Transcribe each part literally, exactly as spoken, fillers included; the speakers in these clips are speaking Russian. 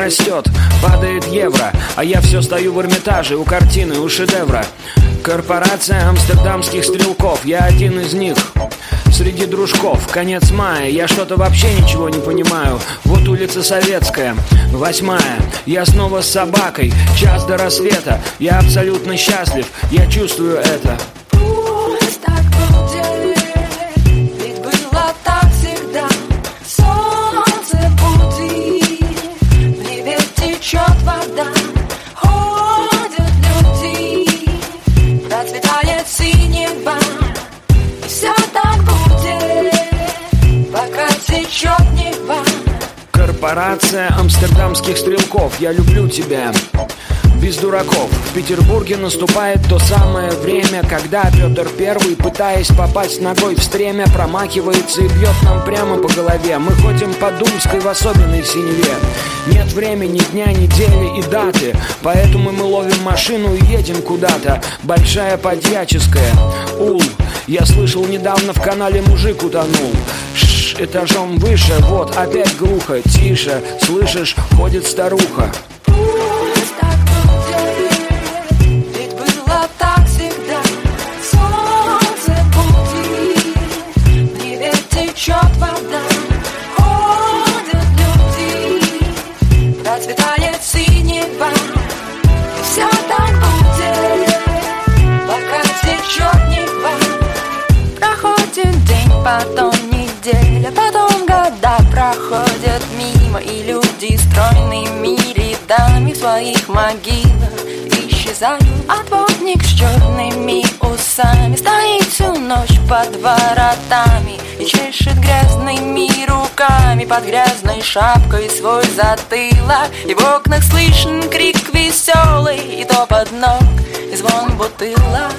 растет, падает евро, а я все стою в Эрмитаже у картины, у шедевра. Корпорация амстердамских стрелков, я один из них. Среди дружков, конец мая, я что-то вообще ничего не понимаю. Вот улица Советская, восьмая, я снова с собакой, час до рассвета. Я абсолютно счастлив, я чувствую это. Пусть так будет, ведь было так всегда. Солнце будет, в небе течет вода. Ходят люди, процветает синева. И все так будет, пока течет Нева. Корпорация амстердамских стрелков, я люблю тебя. Без дураков. В Петербурге наступает то самое время, когда Петр Первый, пытаясь попасть ногой в стремя, промахивается и бьет нам прямо по голове. Мы ходим по Думской в особенной синеве. Нет времени, дня, недели и даты, поэтому мы ловим машину и едем куда-то. Большая Подьяческая, Ул. Я слышал, недавно в канале мужик утонул. Шш, этажом выше, вот опять глухо. Тише, слышишь, ходит старуха. Течет вода, ходят люди, процветает синева. И все так будет, пока течет Нева. Проходит день, потом неделя, потом года проходят мимо, и люди стройными рядами в своих могилах исчезают. А плотник с черными усами стоит всю ночь под воротами и чешет грязными руками под грязной шапкой свой затылок. И в окнах слышен крик веселый, и топот ног, и звон бутылок.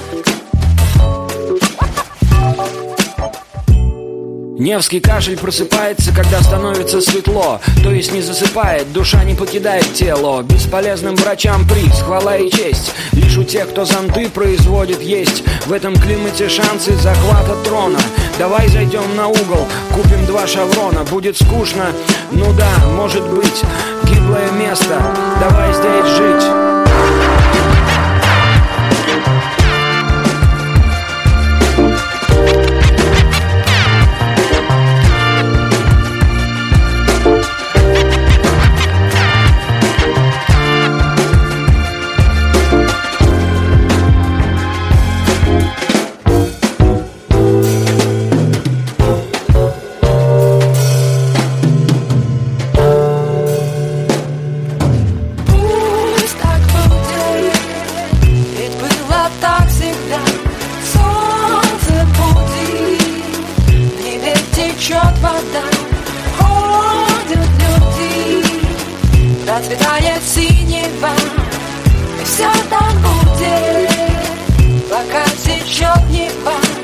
Невский кашель просыпается, когда становится светло. То есть не засыпает, душа не покидает тело. Бесполезным врачам приз, хвала и честь. Лишь у тех, кто зонты производит, есть в этом климате шансы захвата трона. Давай зайдем на угол, купим два шаврона. Будет скучно, ну да, может быть. Гиблое место, давай здесь жить. Процветает синева, и все так будет, пока течет Нева.